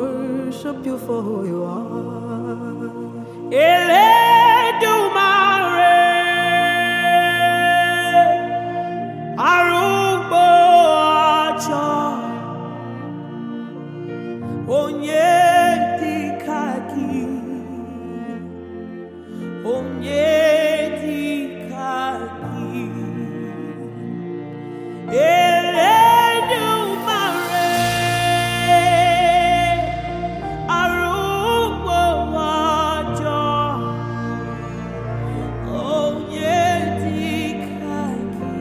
worship you for who you are. Elédùmarè, arúgbó ọjọ́, onye dịka gị, onye dịka gị. Elédùmarè, arúgbó ọjọ́, onye dịka gị,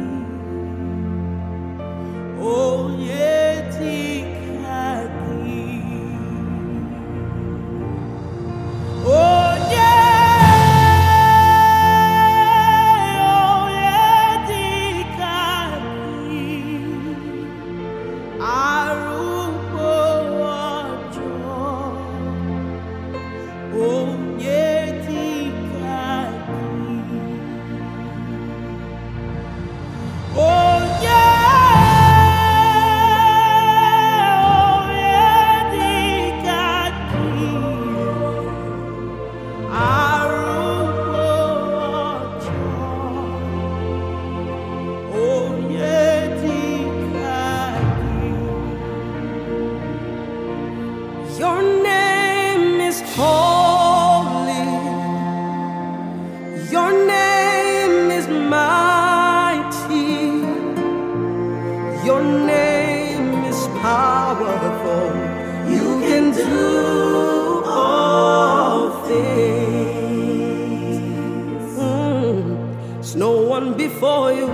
onye dịka gị. Your name is holy. Your name is mighty. Your name is powerful. You can do all things. There's no one before you,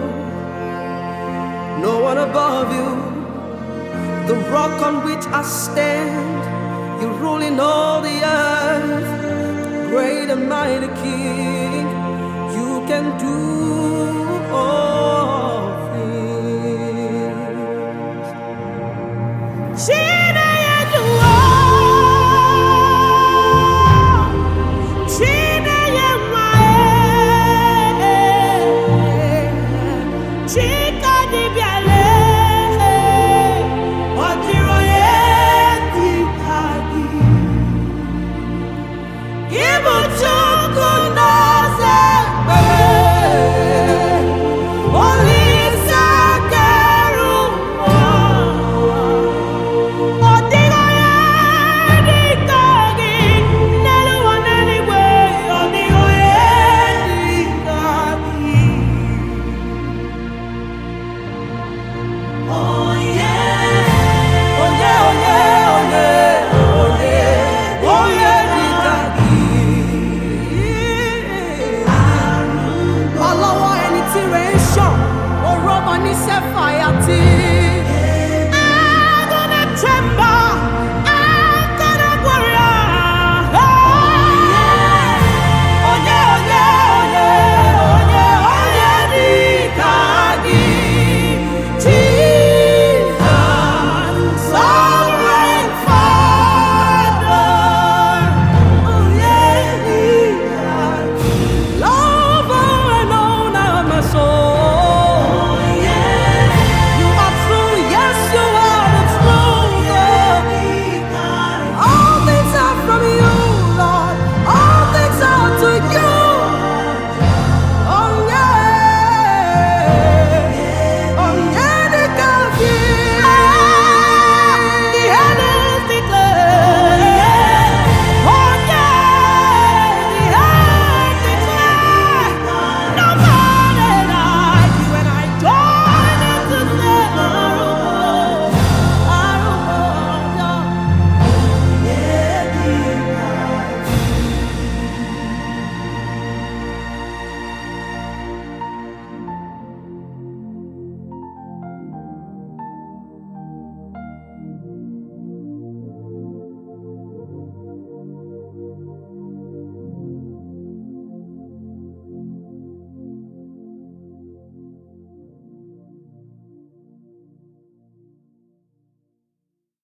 no one above you. The rock on which I stand, you rule in all the earth. Great and mighty King, you can do all